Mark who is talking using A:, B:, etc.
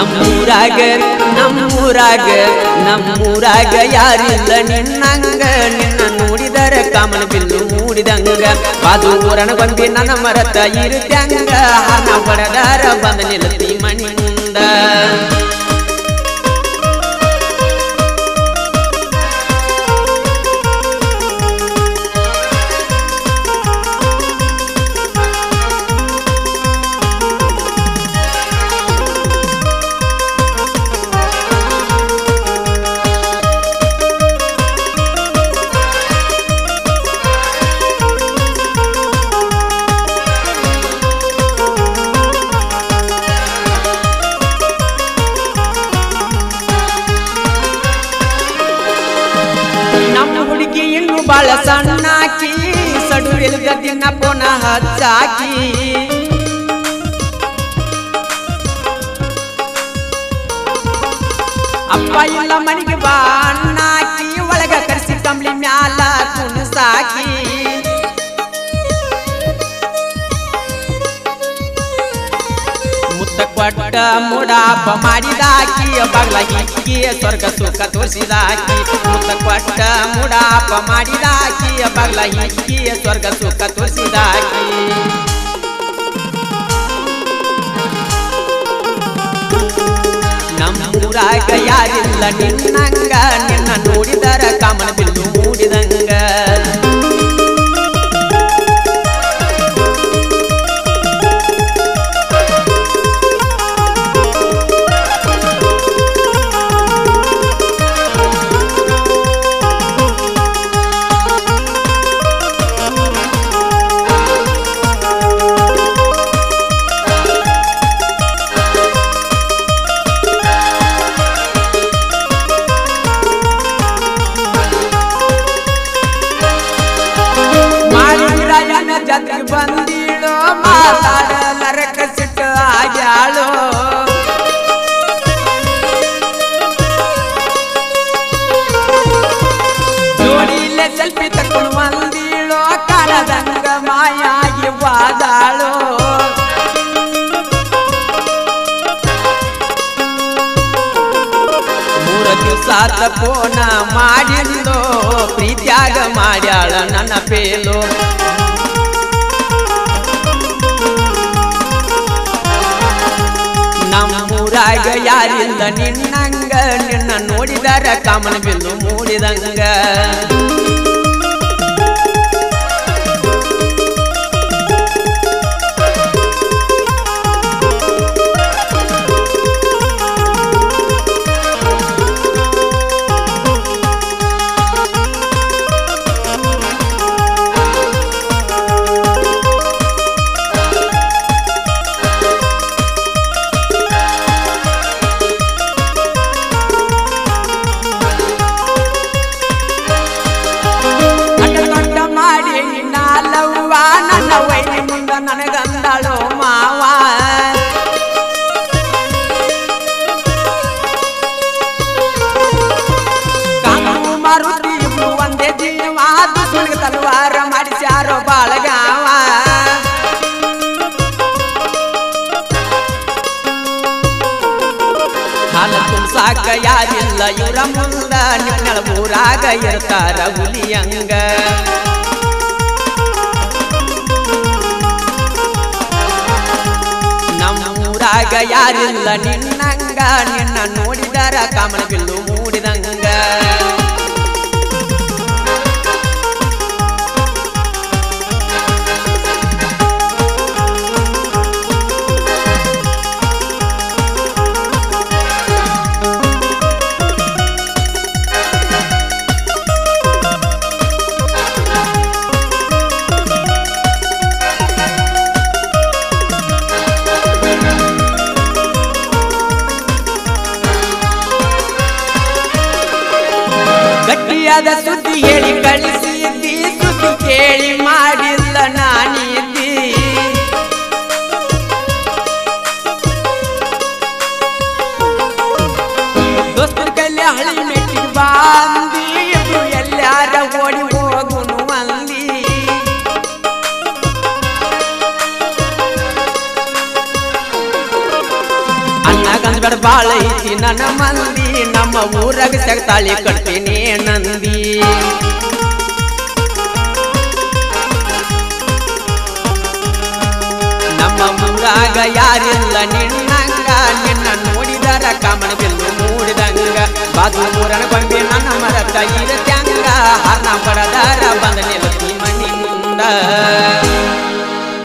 A: ನಮ್ಮೂರಾಗ ಯಾರಿಲ್ಲ ನಿನ್ನಂಗ ನಿನ್ನ ನೋಡಿದರೆ ಕಾಮನ ಬಿಲ್ಲು ಮೂಡಿದಂಗ ಅದು ಊರನ ಗೊಂಬಿ ನನ್ನ ಮರತ ಇರುತ್ತಂಗ ಹಣ ಹೊಡೆದಾರ ಬಂದ ನಿಲ್ಲತಿ ಮಣಿ ಮುಂದ ಬಾಳ ಸಣ್ಣಾಕಿ ಸಡುವಿಲ್ದ ದಿನ ಪುನಃ ಹಚ್ಚಾಕಿ ಅಪ್ಪ ಇಲ್ಲ ಮನೆಗೆ ಬಾ ಅಣ್ಣಾಕಿ ಒಳಗ ಕರ್ಸಿ ಕಂಬ್ಳಿ ಮ್ಯಾಲ ಕುಣಸಾಕಿ ಮುತ್ತ ಕೊಟ್ಟ ಮುಡಾಪ ಮಾಡಿದಾಕಿ ಬಗ್ಲ ಹಿಕ್ಕಿ ಸ್ವರ್ಗ ಸುಖ ತೋರಿಸಿದಾಕಿ ಮುತ್ತ ಕೊಟ್ಟ ಮುಡಾಪ ಮಾಡಿದಾಕಿ ಬಗ್ಲ ಹಿಕ್ಕಿ ಸ್ವರ್ಗ ಸುಖ ತೋರಿಸಿದಾಕಿ ನಮ್ಮೂರಾಗ ಯಾರಿಲ್ಲ ನಿನ್ನಂಗ ನಿನ್ನ ನೋಡಿದರ ಕಾಮನ ಬಿಲ್ಲು ಮೂಡಿದಂಗ ಜೊತೆಗೆ ಬಂದೀಳೋ ಮಾತಾಡಲರಕ ಸಿಟ್ಟು ಆಗ್ಯಾಳೋ ಜೋಡಿಲೆ ಸೆಲ್ಫಿ ತಕೊಂಡು ಬಂದೀಳೋ ಕಾಣದಂಗ ಮಾಯಾಗಿ ಬಾದಾಳೋ ಮೂರು ದಿವಸ ಫೋನ ಮಾಡಿದ್ಲೋ ಪ್ರೀತ್ಯಾಗ ಮಾಡ್ಯಾಳ ನನ್ನ ಪೇಲೋ ನಮ್ಮೂರಾಗ ಯಾರಿಲ್ಲ ನಿನ್ನಂಗ ನಿನ್ನ ನೋಡಿದರ ಕಾಮನ ಬಿಲ್ಲು ಮೂಡಿದಂಗ ನನ್ನ ವೈನಿ ಮುಂದ ನನಗಂದಾಳೋ ಮಾವ ಕಾಮು ಮಾರುತಿ ಇಬ್ರು ಒಂದೇ ಜೀವ ದುಶ್ಮನಿಗೆ ತಲವಾರ ಮಾಡಿಸ್ಯಾರೋ ಬಾಳಗಾವ ಹಾಲ ತುಂಬ್ಸಾಕ ಯಾರಿಲ್ಲ ಇವರ ಮುಂದ ನಿನ್ನಳ ಊರಾಗ ಇರ್ತಾರ ಹುಲಿಯಂಗ ನಮ್ಮೂರಾಗ ಯಾರಿಲ್ಲ ನಿನ್ನಂಗ ನಿನ್ನ ನೋಡಿದರ ಕಾಮನ ಬಿಲ್ಲು ಮೂಡಿದಂಗ ಗಟ್ಟಿಯಾದ ಸುದ್ದಿ ಹೇಳಿ ಕಳಿಸಿದ್ದಿ ಸುದ್ದಿ ಕೇಳಿ ಮಾಡಿಲ್ಲ ನಾನಿದ್ದಿ ದೋಸ್ತರ ಕೈಲಿ ಹಳಿ ಮೆಟ್ಟಿಗೆ ಬಾಂದಿ ಎಲ್ಲಾರ ಓಡಿ ಹೋಗುನು ಅಂದಿ ಅಣ್ಣ ಗಂಜಬೇಡ ಬಾಳ ಐತಿ ನನ್ನ ಮಂದಿ ನಮ್ಮ ಊರಾಗ ಸಗತಾಳಿ ಕಟ್ತೀನಿ ನಂದಿ ನಮ್ಮ ಊರಾಗ ಯಾರಿಲ್ಲ ನಿನ್ನಂಗ ನಿನ್ನ ನೋಡಿದರ ಕಾಮನ ಬಿಲ್ಲು ಮೂಡಿದಂಗ ಬಾದು ಊರನ ಗೊಂಬೆ ನನ್ನ ಮರತ ಇರತ್ಯಂಗ ಹರ್ನ ಪಡದಾರ ಬಂದ ನಿಲ್ತಿ ಮನಿ ಮುಂದ